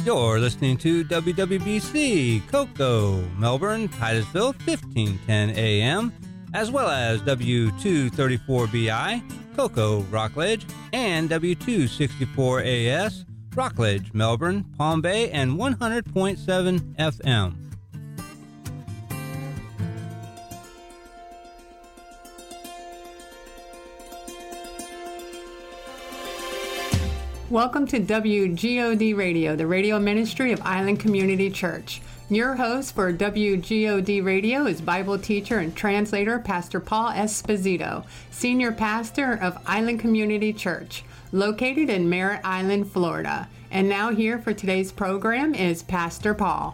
You're listening to WWBC, Cocoa, Melbourne, Titusville, 1510 AM, as well as W234BI, Cocoa, Rockledge, and W264AS, Rockledge, Melbourne, Palm Bay, and 100.7 FM. Welcome to WGOD Radio, the radio ministry of Island Community Church. Your host for WGOD Radio is Bible teacher and translator Pastor Paul Esposito, senior pastor of Island Community Church, located in Merritt Island, Florida. And now here for today's program is Pastor Paul.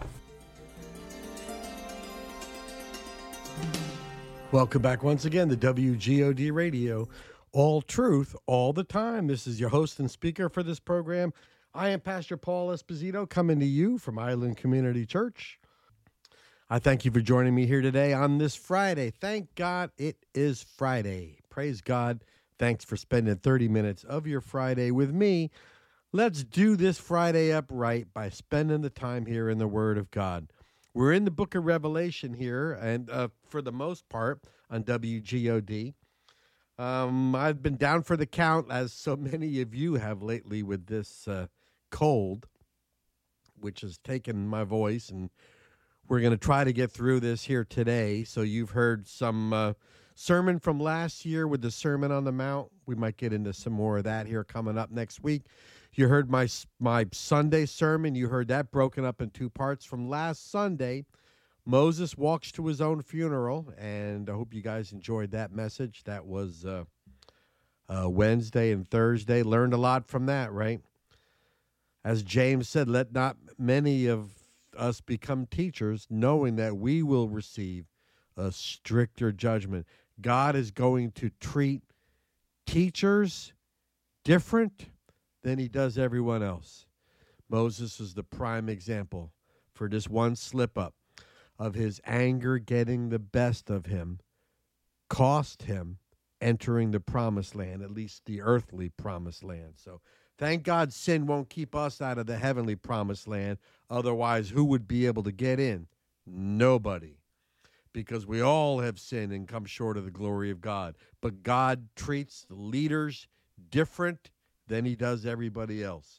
Welcome back once again to WGOD Radio. All truth, all the time. This is your host and speaker for this program. I am Pastor Paul Esposito, coming to you from Island Community Church. I thank you for joining me here today on this Friday. Thank God it is Friday. Praise God. Thanks for spending 30 minutes of your Friday with me. Let's do this Friday up right by spending the time here in the Word of God. We're in the book of Revelation here, and for the most part on WGOD. I've been down for the count, as so many of you have lately, with this cold, which has taken my voice, and we're going to try to get through this here today. So you've heard some sermon from last year with the Sermon on the Mount. We might get into some more of that here coming up next week. You heard my Sunday sermon. You heard that broken up in two parts from last Sunday. Moses walks to his own funeral, and I hope you guys enjoyed that message. That was Wednesday and Thursday. Learned a lot from that, right? As James said, let not many of us become teachers, knowing that we will receive a stricter judgment. God is going to treat teachers different than he does everyone else. Moses is the prime example for this one slip-up of his anger getting the best of him, cost him entering the promised land, at least the earthly promised land. So thank God sin won't keep us out of the heavenly promised land. Otherwise, who would be able to get in? Nobody. Because we all have sinned and come short of the glory of God. But God treats the leaders different than he does everybody else.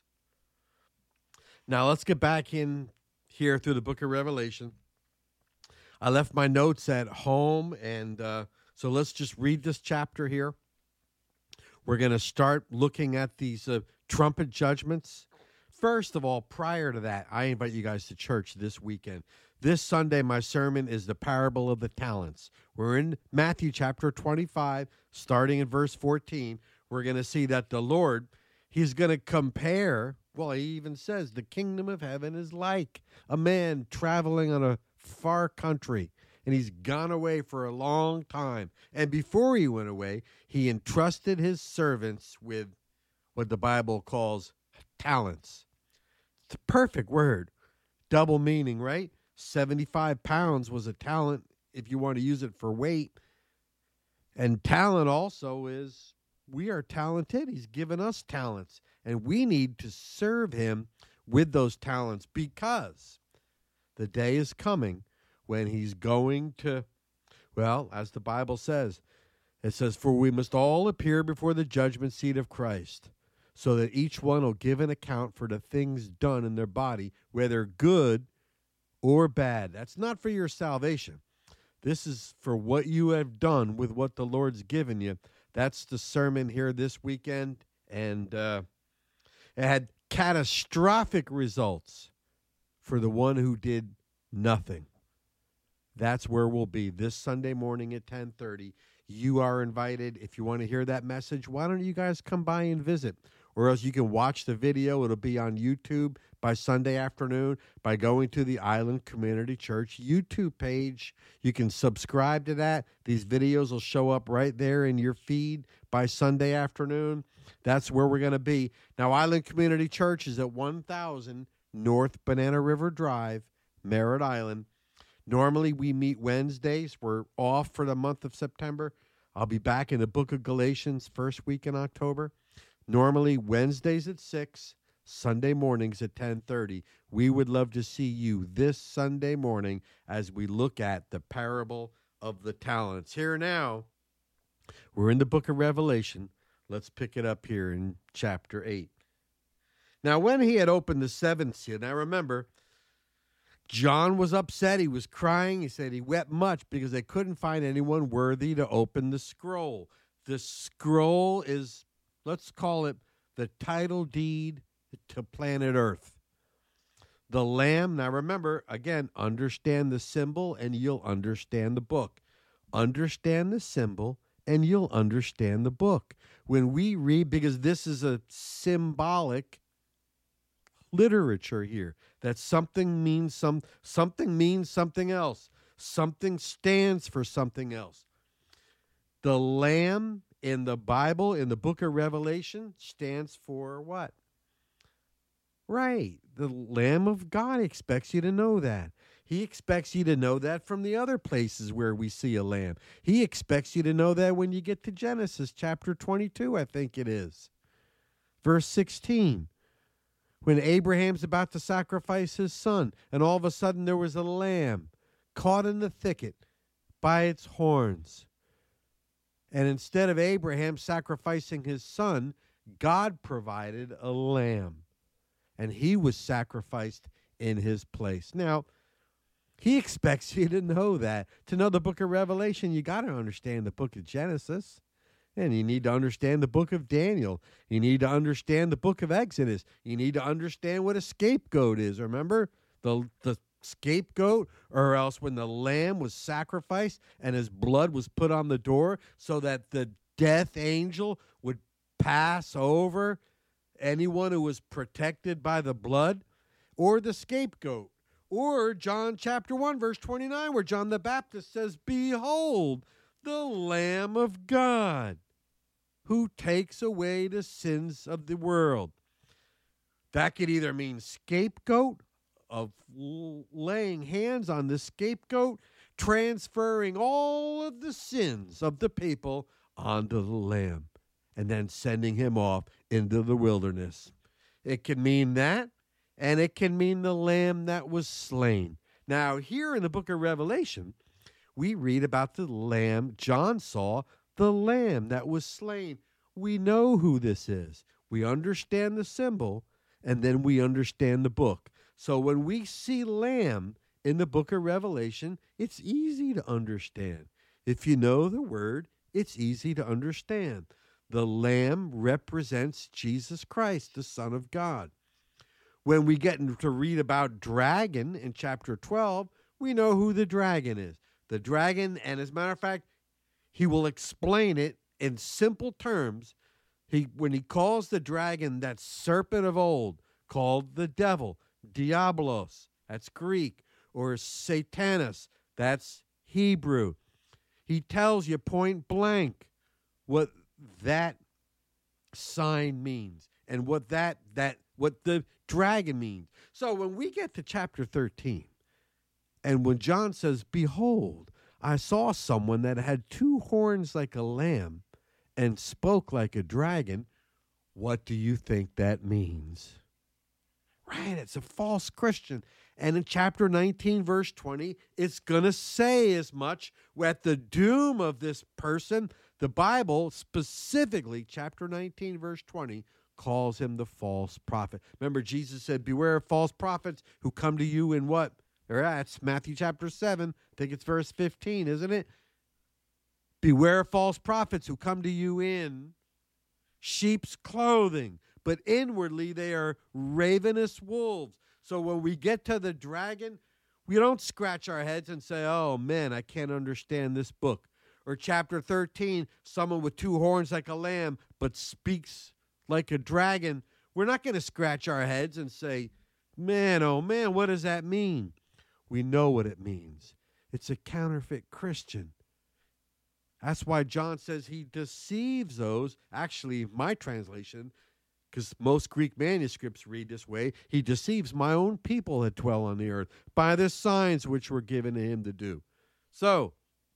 Now let's get back in here through the book of Revelation. I left my notes at home, and so let's just read this chapter here. We're going to start looking at these trumpet judgments. First of all, prior to that, I invite you guys to church this weekend. This Sunday, my sermon is the parable of the talents. We're in Matthew chapter 25, starting in verse 14. We're going to see that the Lord, he's going to compare, well, he even says, the kingdom of heaven is like a man traveling on a far country, and he's gone away for a long time. And before he went away, he entrusted his servants with what the Bible calls talents. It's a perfect word. Double meaning, right? 75 pounds was a talent if you want to use it for weight. And talent also is, we are talented. He's given us talents, and we need to serve him with those talents, because the day is coming when he's going to, well, as the Bible says, it says, for we must all appear before the judgment seat of Christ, so that each one will give an account for the things done in their body, whether good or bad. That's not for your salvation. This is for what you have done with what the Lord's given you. That's the sermon here this weekend, and it had catastrophic results for the one who did nothing. That's where we'll be this Sunday morning at 10:30. You are invited. If you want to hear that message, why don't you guys come by and visit? Or else you can watch the video. It'll be on YouTube by Sunday afternoon by going to the Island Community Church YouTube page. You can subscribe to that. These videos will show up right there in your feed by Sunday afternoon. That's where we're going to be. Now, Island Community Church is at 1000 North Banana River Drive, Merritt Island. Normally, we meet Wednesdays. We're off for the month of September. I'll be back in the book of Galatians first week in October. Normally, Wednesdays at 6, Sunday mornings at 10:30. We would love to see you this Sunday morning as we look at the parable of the talents. Here now, we're in the book of Revelation. Let's pick it up here in chapter 8. Now, when he had opened the seventh seal, now remember, John was upset. He was crying. He said he wept much because they couldn't find anyone worthy to open the scroll. The scroll is, let's call it, the title deed to planet Earth. The Lamb, now remember, again, understand the symbol and you'll understand the book. Understand the symbol and you'll understand the book. When we read, because this is a symbolic literature here, that something means something means something else. Something stands for something else. The Lamb in the Bible, in the book of Revelation, stands for what? Right. The Lamb of God expects you to know that. He expects you to know that from the other places where we see a lamb. He expects you to know that when you get to Genesis chapter 22, I think it is. Verse 16. When Abraham's about to sacrifice his son, and all of a sudden there was a lamb caught in the thicket by its horns. And instead of Abraham sacrificing his son, God provided a lamb. And he was sacrificed in his place. Now, he expects you to know that. To know the book of Revelation, you got to understand the book of Genesis. And you need to understand the book of Daniel. You need to understand the book of Exodus. You need to understand what a scapegoat is. Remember the scapegoat, or else when the lamb was sacrificed and his blood was put on the door so that the death angel would pass over anyone who was protected by the blood, or the scapegoat, or John chapter 1, verse 29, where John the Baptist says, "Behold, the Lamb of God, who takes away the sins of the world." That could either mean scapegoat, of laying hands on the scapegoat, transferring all of the sins of the people onto the Lamb, and then sending him off into the wilderness. It can mean that, and it can mean the lamb that was slain. Now, here in the book of Revelation, we read about the lamb. John saw the lamb that was slain. We know who this is. We understand the symbol, and then we understand the book. So when we see lamb in the book of Revelation, it's easy to understand. If you know the word, it's easy to understand. The lamb represents Jesus Christ, the Son of God. When we get to read about dragon in chapter 12, we know who the dragon is. The dragon, and as a matter of fact, he will explain it in simple terms. When he calls the dragon that serpent of old, called the devil, Diabolos, that's Greek, or Satanas, that's Hebrew. He tells you point blank what that sign means and what what the dragon means. So when we get to chapter 13, and when John says, "Behold, I saw someone that had two horns like a lamb and spoke like a dragon," what do you think that means? Right, it's a false Christian. And in chapter 19, verse 20, it's going to say as much. At the doom of this person, the Bible, specifically chapter 19, verse 20, calls him the false prophet. Remember, Jesus said, "Beware of false prophets who come to you in" what? That's Matthew chapter 7. I think it's verse 15, isn't it? "Beware of false prophets who come to you in sheep's clothing, but inwardly they are ravenous wolves." So when we get to the dragon, we don't scratch our heads and say, "Oh man, I can't understand this book." Or chapter 13, someone with two horns like a lamb, but speaks like a dragon. We're not going to scratch our heads and say, "Man, oh man, what does that mean?" We know what it means. It's a counterfeit Christian. That's why John says he deceives those. Actually, my translation, because most Greek manuscripts read this way, "He deceives my own people that dwell on the earth by the signs which were given to him to do." So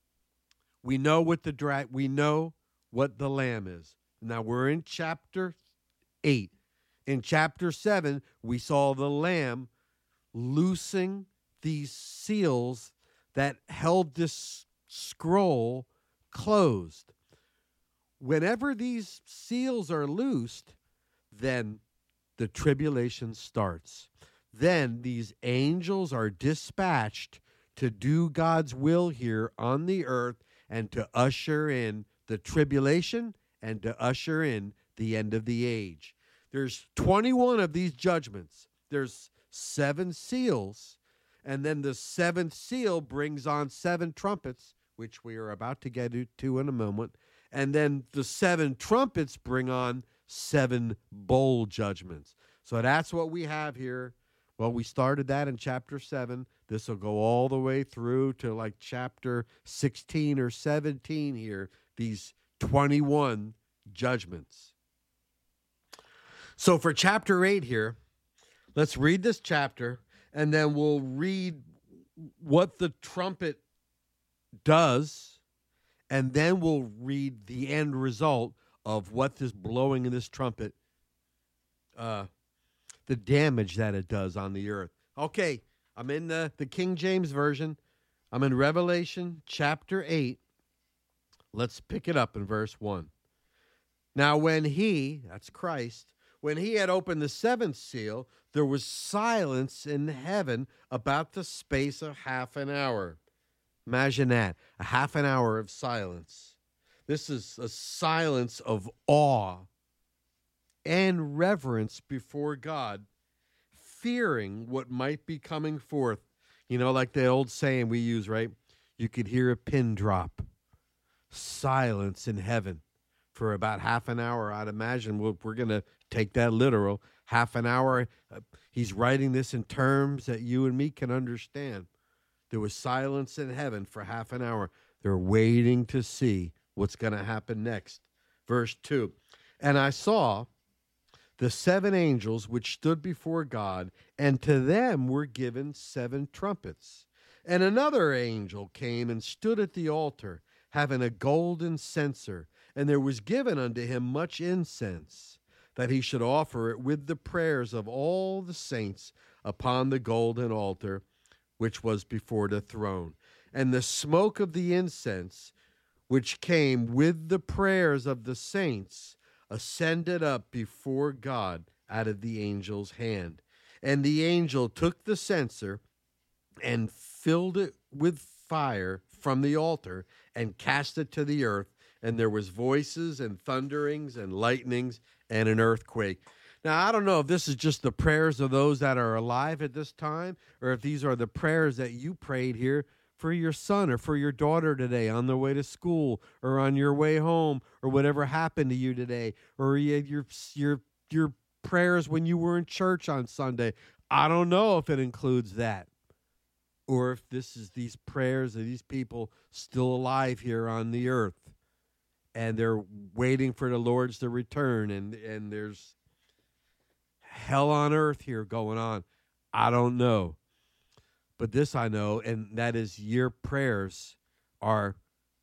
we know what we know what the lamb is. Now we're in chapter 8. In chapter 7, we saw the Lamb loosing these seals that held this scroll closed. Whenever these seals are loosed, then the tribulation starts. Then these angels are dispatched to do God's will here on the earth and to usher in the tribulation and to usher in the end of the age. There's 21 of these judgments. There's 7 seals, and then the 7th seal brings on 7 trumpets, which we are about to get to in a moment, and then the 7 trumpets bring on 7 bowl judgments. So that's what we have here. Well, we started that in chapter 7. This will go all the way through to like chapter 16 or 17 here, these 21 judgments. So for chapter 8 here, let's read this chapter, and then we'll read what the trumpet does, and then we'll read the end result of what this blowing of this trumpet, the damage that it does on the earth. Okay, I'm in the King James Version. I'm in Revelation chapter 8. Let's pick it up in verse 1. Now when he, that's Christ, when he had opened the 7th seal, there was silence in heaven about the space of half an hour. Imagine that, a half an hour of silence. This is a silence of awe and reverence before God, fearing what might be coming forth. You know, like the old saying we use, right? You could hear a pin drop. Silence in heaven for about half an hour. I'd imagine we're going to take that literal. Half an hour. He's writing this in terms that you and me can understand. There was silence in heaven for half an hour. They're waiting to see what's going to happen next. Verse 2. And I saw the 7 angels which stood before God, and to them were given 7 trumpets. And another angel came and stood at the altar, having a golden censer, and there was given unto him much incense, that he should offer it with the prayers of all the saints upon the golden altar, which was before the throne. And the smoke of the incense, which came with the prayers of the saints, ascended up before God out of the angel's hand. And the angel took the censer and filled it with fire from the altar and cast it to the earth. And there was voices and thunderings and lightnings and an earthquake. Now, I don't know if this is just the prayers of those that are alive at this time, or if these are the prayers that you prayed here for your son or for your daughter today on their way to school or on your way home or whatever happened to you today, or your prayers when you were in church on Sunday. I don't know if it includes that, or if this is these prayers of these people still alive here on the earth, and they're waiting for the Lord's to return, and there's hell on earth here going on. I don't know. But this I know, and that is your prayers are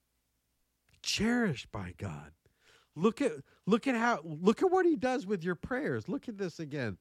cherished by God. Look at what he does with your prayers. Look at this again.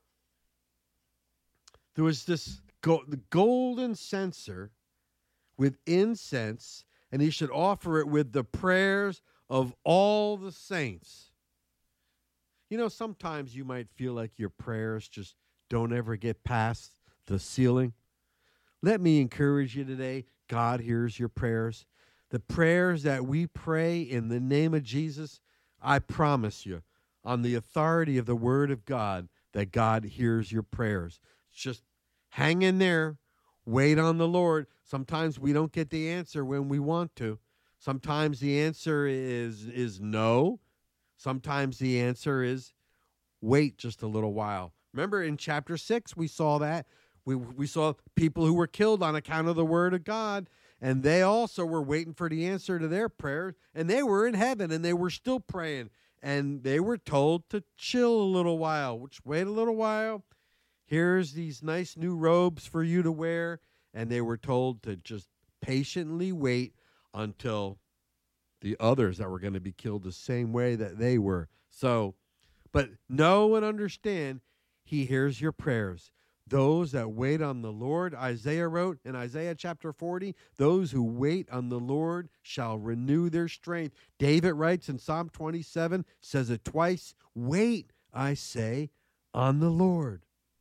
There was this the golden censer with incense, and he should offer it with the prayers of all the saints. You know, sometimes you might feel like your prayers just don't ever get past the ceiling. Let me encourage you today. God hears your prayers. The prayers that we pray in the name of Jesus, I promise you, on the authority of the Word of God, that God hears your prayers. Just hang in there. Wait on the Lord. Sometimes we don't get the answer when we want to. Sometimes the answer is no. Sometimes the answer is wait just a little while. Remember in chapter 6, we saw that. We saw people who were killed on account of the word of God, and they also were waiting for the answer to their prayers, and they were in heaven, and they were still praying, and they were told to chill a little while, which wait a little while. Here's these nice new robes for you to wear, and they were told to just patiently wait until the others that were going to be killed the same way that they were. So, But know and understand, he hears your prayers. Those that wait on the Lord, Isaiah wrote in Isaiah chapter 40, those who wait on the Lord shall renew their strength. David writes in Psalm 27, says it twice, wait, I say, on the Lord.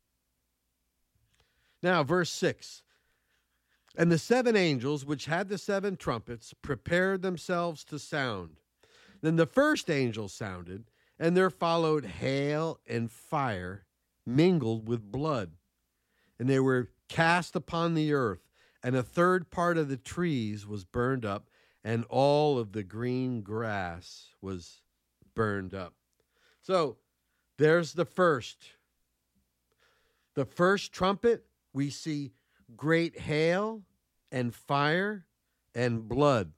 Now, verse 6. And the 7 angels which had the 7 trumpets prepared themselves to sound. Then the first angel sounded, and there followed hail and fire mingled with blood. And they were cast upon the earth, and a third part of the trees was burned up, and all of the green grass was burned up. So there's the first. The first trumpet, we see great hail and fire and blood.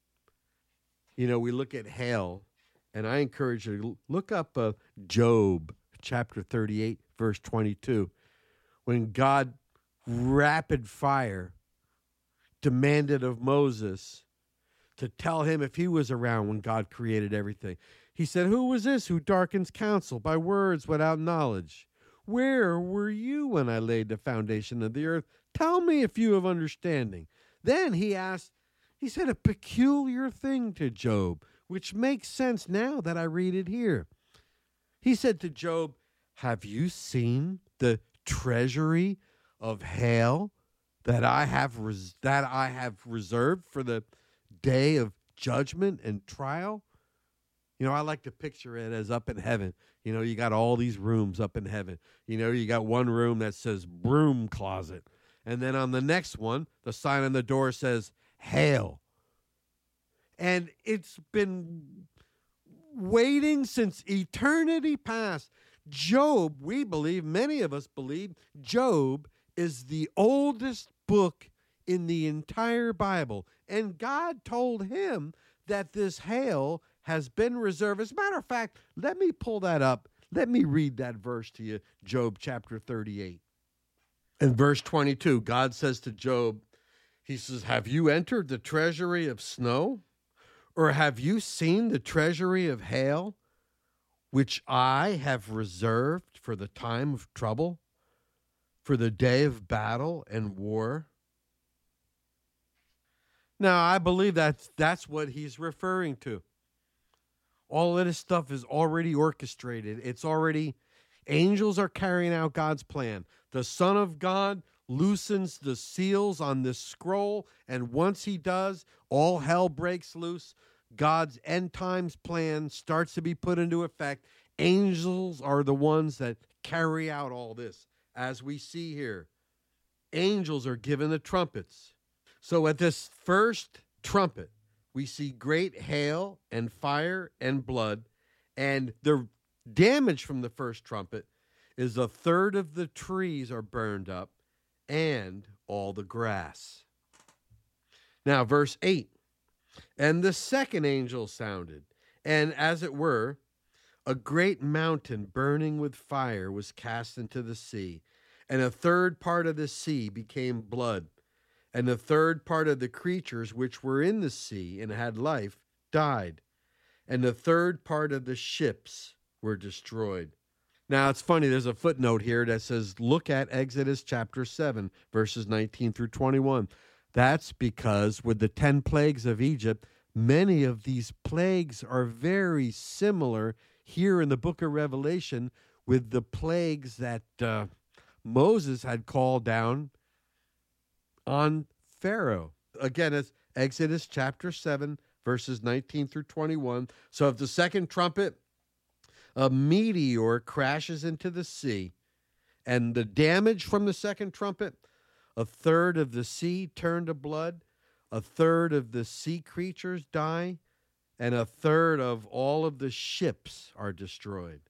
You know, we look at hail, and I encourage you to look up Job chapter 38, verse 22. When God, rapid fire, demanded of Moses to tell him if he was around when God created everything. He said, who was this who darkens counsel by words without knowledge? Where were you when I laid the foundation of the earth? Tell me if you have understanding. Then he said a peculiar thing to Job, which makes sense now that I read it here. He said to Job, have you seen the treasury of hail that I have reserved for the day of judgment and trial? You know, I like to picture it as up in heaven. You know, you got all these rooms up in heaven. You know, you got one room that says broom closet. And then on the next one, the sign on the door says hail. And it's been waiting since eternity past. Job, we believe, many of us believe, Job is the oldest book in the entire Bible. And God told him that this hail has been reserved. As a matter of fact, let me pull that up. Let me read that verse to you, Job chapter 38. In verse 22, God says to Job, he says, have you entered the treasury of snow? Or have you seen the treasury of hail, which I have reserved for the time of trouble, for the day of battle and war? Now, I believe that's what he's referring to. All of this stuff is already orchestrated. Angels are carrying out God's plan. The Son of God loosens the seals on this scroll, and once he does, all hell breaks loose. God's end times plan starts to be put into effect. Angels are the ones that carry out all this. As we see here, angels are given the trumpets. So at this first trumpet, we see great hail and fire and blood, and the damage from the first trumpet is a third of the trees are burned up and all the grass. Now, verse 8, and the second angel sounded, and as it were, a great mountain burning with fire was cast into the sea, and a third part of the sea became blood, and a third part of the creatures which were in the sea and had life died, and the third part of the ships were destroyed. Now, it's funny, there's a footnote here that says, look at Exodus chapter 7, verses 19 through 21. That's because with the 10 plagues of Egypt, many of these plagues are very similar here in the book of Revelation with the plagues that Moses had called down on Pharaoh. Again, it's Exodus chapter 7, verses 19 through 21. So if the second trumpet, a meteor crashes into the sea, and the damage from the second trumpet, a third of the sea turned to blood, a third of the sea creatures die, and a third of all of the ships are destroyed.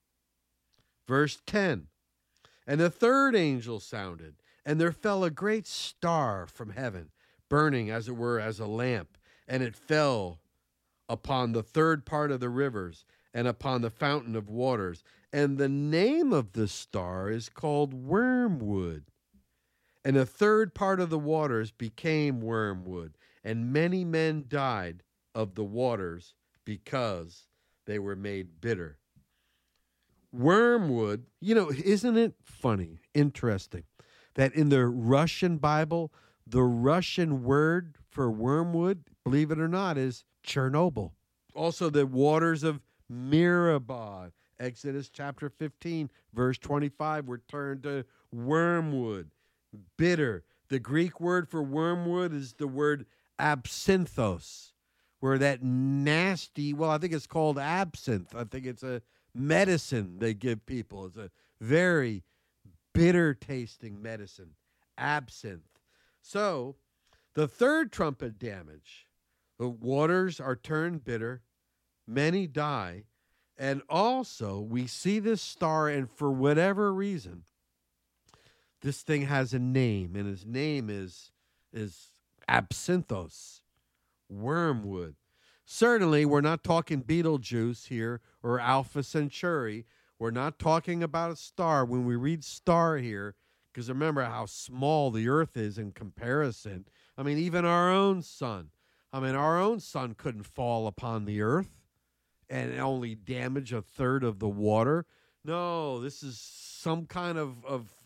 Verse 10, and the third angel sounded, and there fell a great star from heaven, burning as it were as a lamp, and it fell upon the third part of the rivers and upon the fountain of waters. And the name of the star is called Wormwood. And a third part of the waters became wormwood, and many men died of the waters because they were made bitter. Wormwood, isn't it funny, interesting, that in the Russian Bible, the Russian word for wormwood, believe it or not, is Chernobyl. Also, the waters of Meribah, Exodus chapter 15, verse 25, were turned to wormwood, bitter. The Greek word for wormwood is the word absinthos, where that nasty, I think it's called absinthe. I think it's a medicine they give people. It's a very bitter tasting medicine, absinthe. So the third trumpet damage, the waters are turned bitter, many die, and also we see this star, and for whatever reason, this thing has a name, and his name is absinthos, wormwood. Certainly, we're not talking Betelgeuse here or Alpha Centauri. We're not talking about a star. When we read star here, because remember how small the earth is in comparison. I mean, even our own sun. Our own sun couldn't fall upon the earth and only damage a third of the water. No, this is some kind of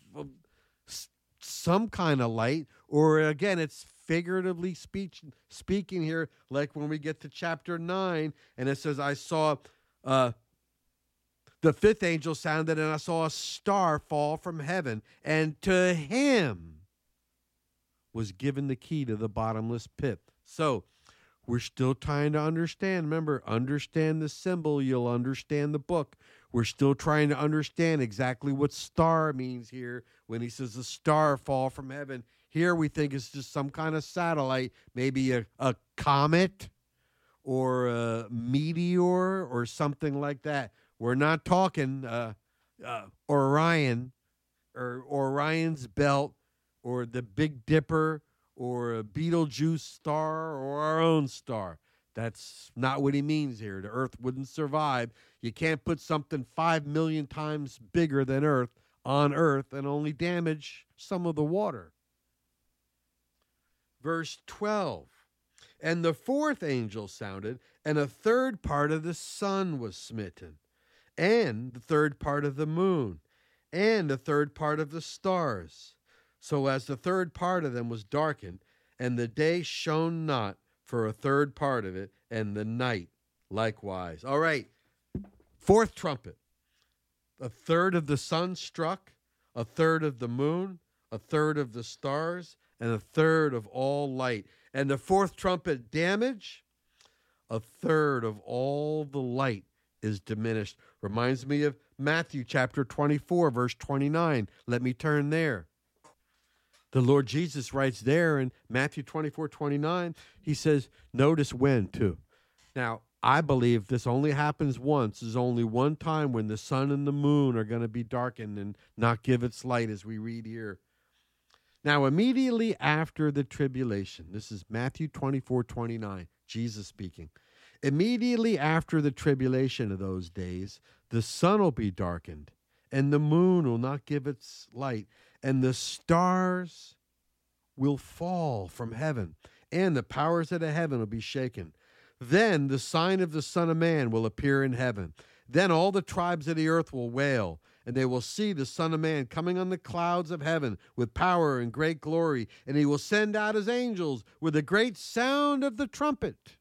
some kind of light, or again, it's figuratively speaking here, like when we get to chapter 9, and it says, I saw the fifth angel sounded, and I saw a star fall from heaven, and to him was given the key to the bottomless pit. So we're still trying to understand. Remember, understand the symbol, you'll understand the book. We're still trying to understand exactly what star means here when he says a star fall from heaven. Here we think it's just some kind of satellite, maybe a comet or a meteor or something like that. We're not talking Orion or Orion's belt or the Big Dipper or a Betelgeuse star or our own star. That's not what he means here. The earth wouldn't survive. You can't put something 5 million times bigger than earth on earth and only damage some of the water. Verse 12, and the fourth angel sounded, and a third part of the sun was smitten, and the third part of the moon, and a third part of the stars. So as the third part of them was darkened, and the day shone not for a third part of it, and the night likewise. All right, fourth trumpet. A third of the sun struck, a third of the moon, a third of the stars, and a third of all light. And the fourth trumpet damage, a third of all the light is diminished. Reminds me of Matthew chapter 24, verse 29. Let me turn there. The Lord Jesus writes there in Matthew 24:29, he says, notice when too. Now, I believe this only happens once. There's only one time when the sun and the moon are going to be darkened and not give its light, as we read here. Now, immediately after the tribulation, this is Matthew 24:29, Jesus speaking. Immediately after the tribulation of those days, the sun will be darkened, and the moon will not give its light, and the stars will fall from heaven, and the powers of the heaven will be shaken. Then the sign of the Son of Man will appear in heaven. Then all the tribes of the earth will wail, and they will see the Son of Man coming on the clouds of heaven with power and great glory, and he will send out his angels with a great sound of the trumpet.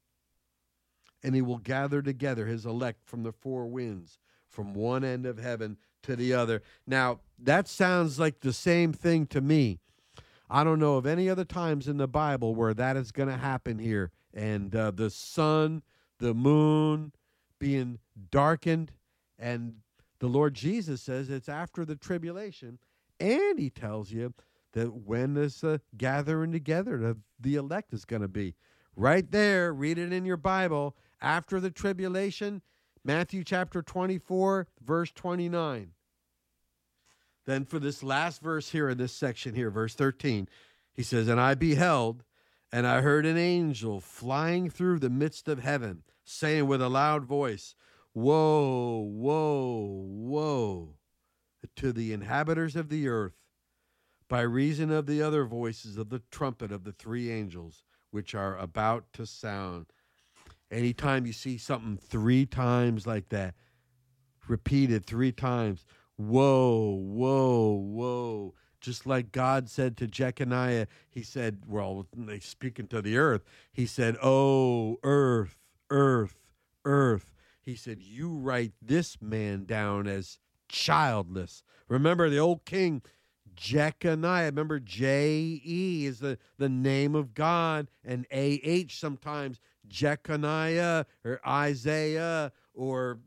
And he will gather together his elect from the four winds, from one end of heaven to the other. Now, that sounds like the same thing to me. I don't know of any other times in the Bible where that is going to happen here. And the sun, the moon being darkened, and the Lord Jesus says it's after the tribulation. And he tells you that when this gathering together of the elect is going to be. Right there, read it in your Bible. After the tribulation, Matthew chapter 24, verse 29. Then for this last verse here in this section here, verse 13, he says, and I beheld, and I heard an angel flying through the midst of heaven, saying with a loud voice, woe, woe, woe to the inhabitants of the earth, by reason of the other voices of the trumpet of the three angels, which are about to sound. Anytime you see something three times like that, repeated 3 times, "Whoa, whoa, whoa." Just like God said to Jeconiah, he said, well, speaking to the earth, he said, "Oh, earth, earth, earth." He said, "You write this man down as childless." Remember the old king Jeconiah. Remember, J-E is the name of God, and A-H sometimes, Jeconiah or Isaiah, or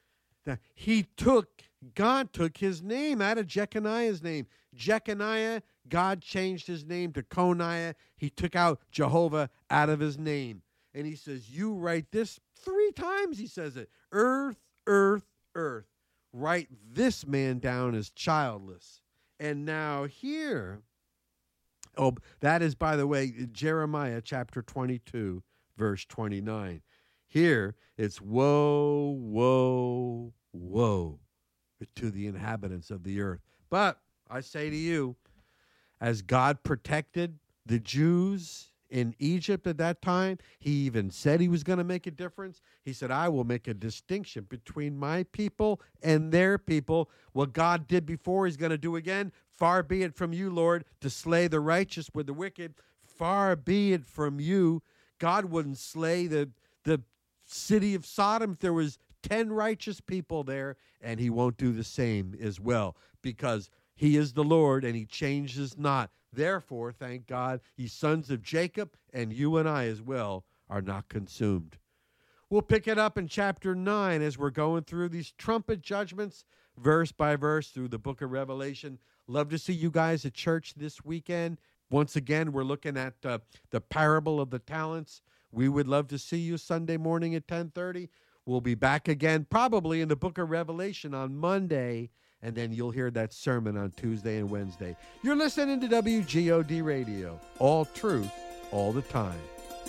God took his name out of Jeconiah's name. Jeconiah, God changed his name to Coniah. He took out Jehovah out of his name. And he says, "You write this," 3 times he says it. "Earth, earth, earth. Write this man down as childless." And now here, that is, by the way, Jeremiah chapter 22, verse 29. Here, it's woe, woe, woe to the inhabitants of the earth. But I say to you, as God protected the Jews in Egypt at that time, he even said he was going to make a difference. He said, "I will make a distinction between my people and their people." What God did before, he's going to do again. "Far be it from you, Lord, to slay the righteous with the wicked." Far be it from you. God wouldn't slay the city of Sodom if there was 10 righteous people there, and he won't do the same as well, because he is the Lord and he changes not. Therefore, thank God, ye sons of Jacob, and you and I as well, are not consumed. We'll pick it up in chapter 9 as we're going through these trumpet judgments, verse by verse, through the book of Revelation. Love to see you guys at church this weekend. Once again, we're looking at the parable of the talents. We would love to see you Sunday morning at 10:30. We'll be back again probably in the book of Revelation on Monday, and then you'll hear that sermon on Tuesday and Wednesday. You're listening to WGOD Radio, all truth, all the time.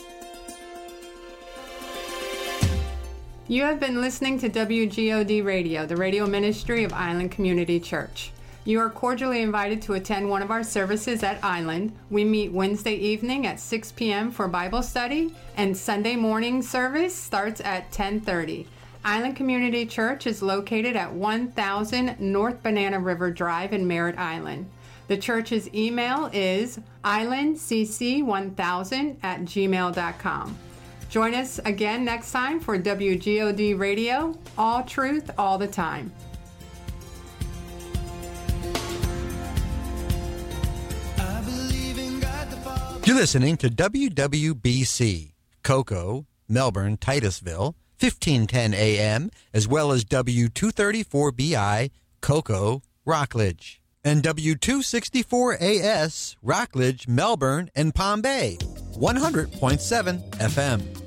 You have been listening to WGOD Radio, the radio ministry of Island Community Church. You are cordially invited to attend one of our services at Island. We meet Wednesday evening at 6 p.m. for Bible study, and Sunday morning service starts at 10:30. Island Community Church is located at 1000 North Banana River Drive in Merritt Island. The church's email is islandcc1000@gmail.com. Join us again next time for WGOD Radio, all truth, all the time. You're listening to WWBC, Cocoa, Melbourne, Titusville, 1510 AM, as well as W234BI, Cocoa, Rockledge, and W264AS, Rockledge, Melbourne, and Palm Bay, 100.7 FM.